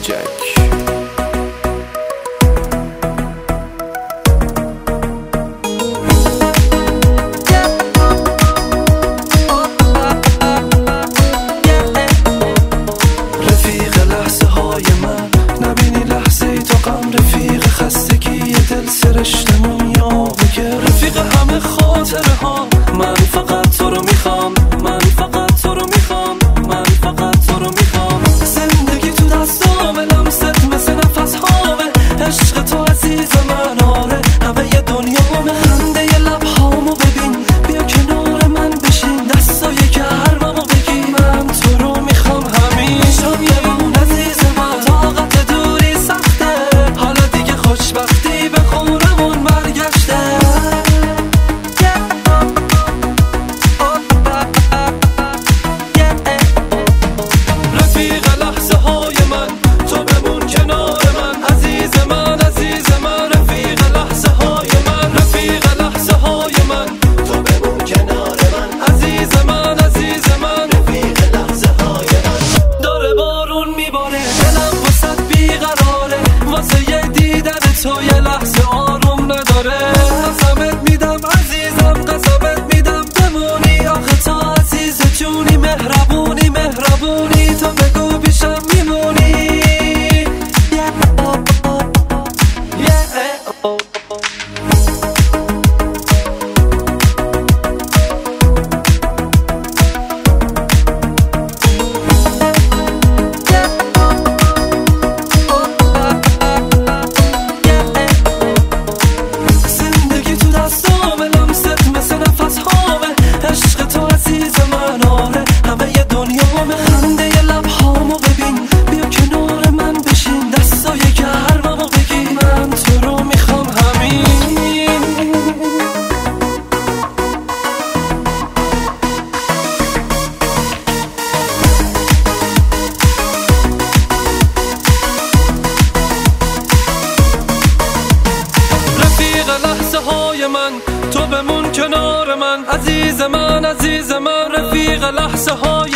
جک. سرشتمون یا بگه رفیق همه خاطره ها. من فقط تو رو میخوام، من فقط تو رو میخوام، من فقط تو رو میخوام. زندگی تو دستام، لمست مثل نفس هامه. عشق تو عزیز من، آره همه ی دنیامه. خنده ی لبهامو ببین، بیا کنار من بشین، دستای گرممو بگی. من تو رو میخوام همیشم یمون عزیز من. طاقت دوری سخته، حالا دیگه خوشبختی به خونمون برگشته. رفیق لحظه های من، تو بمون کنار من عزیز من، عزیز من. رفیق لحظه های من، رفیق لحظه های من، تو بمون کنار من عزیز من، عزیز من. رفیق لحظه های من. داره بارون میباره، دلم واسه بیقراره، واسه یه دیدن تو یه لحظه آروم نداره. قسمت میدم عزیزم، قسمت میدم بمونی. آخه تا عزیز جونی، مهربونی مهربونی. تو بگو پیشم میمونی. زندگی تو دستامه، لمست مثل نفس هامه. عشق تو عزیز من، آره همه ی دنیامه. خنده ی لبهامو ببین، بیا کنار من بشین، دستای گرممو بگی. من تو رو میخوام همین. رفیق لحظه های من، تو بمون کنار من عزیز من، عزیز من. رفیق لحظه های